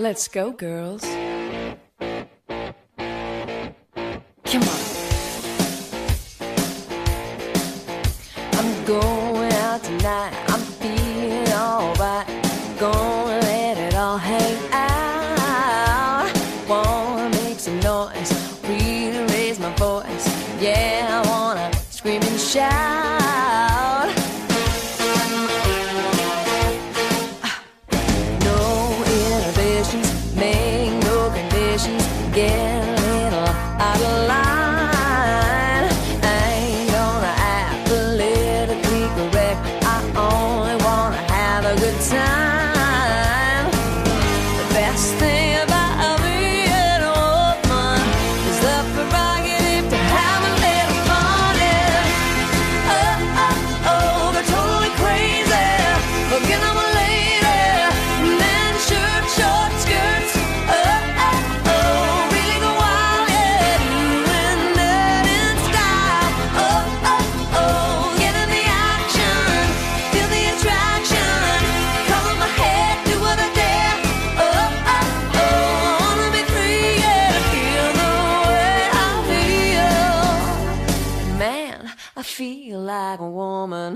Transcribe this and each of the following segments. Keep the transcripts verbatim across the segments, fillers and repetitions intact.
Let's go, girls. Come on. I'm going out tonight. I'm feeling alright. Gonna let it all hang out. Wanna make some noise, really raise my voice. Yeah, I wanna scream and shout. No inhibitions, make no conditions. Get a little out of line. I ain't gonna act politically correct. I only wanna have a good time. The best thing about being a woman is the prerogative to have a little fun. Yeah. Oh, oh, oh, they're totally crazy. Forget I'm a lady. Men, shirt, short skirts. Oh, oh, oh, really go wild, yeah. Doing that in style. Oh, oh, oh, get in the action. Feel the attraction. Color my head, do what I dare. Oh, oh, oh, I wanna be free, yeah. Feel the way I feel. Man, I feel like a woman.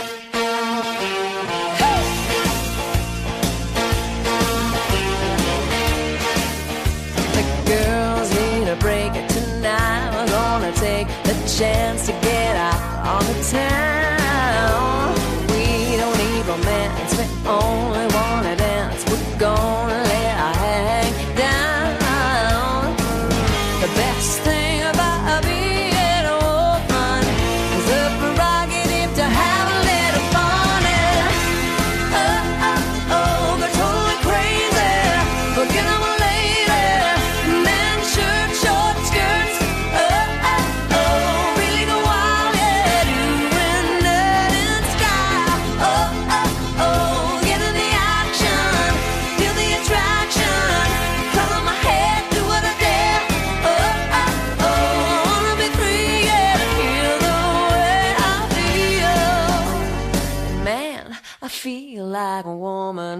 The girls need a break tonight. We're gonna take the chance to get out on the town. We don't need romance, we only wanna dance. We're gonna let our hang down. The best thing about being a woman is the prerogative to have a little fun. Yeah. Oh, oh, oh, they're totally crazy. Forget I'm a lady. Men, shirt, short skirts. Oh, oh, oh, really go wild, yeah. Doing that in style. Oh, oh, oh, get in the action. Feel the attraction. Color my head, do what I dare. Oh, oh, oh, I wanna be free, yeah. Feel the way I feel. Man, I feel like a woman.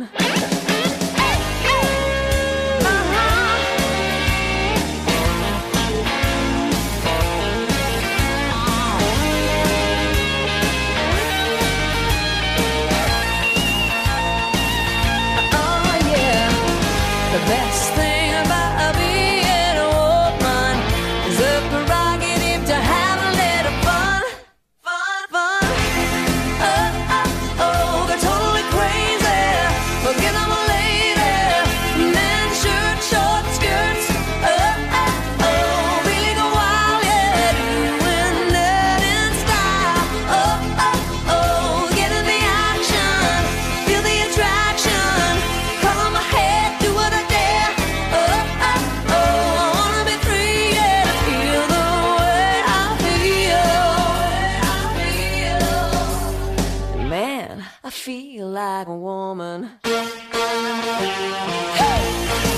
Oh yeah, the best thing about being a woman is the prerogative to have a little fun, fun, fun. Oh, oh, oh, they're totally crazy. Forget I'm a lady. Men, shirt, short skirts. Oh, oh, oh, really go wild, yeah. Doing that in style. Oh, oh, oh, get in the action. Feel the attraction. Color my head, do what I dare. Oh, oh, oh, I wanna be free, yeah. Feel the way I feel. Man, I feel like a woman. Hey!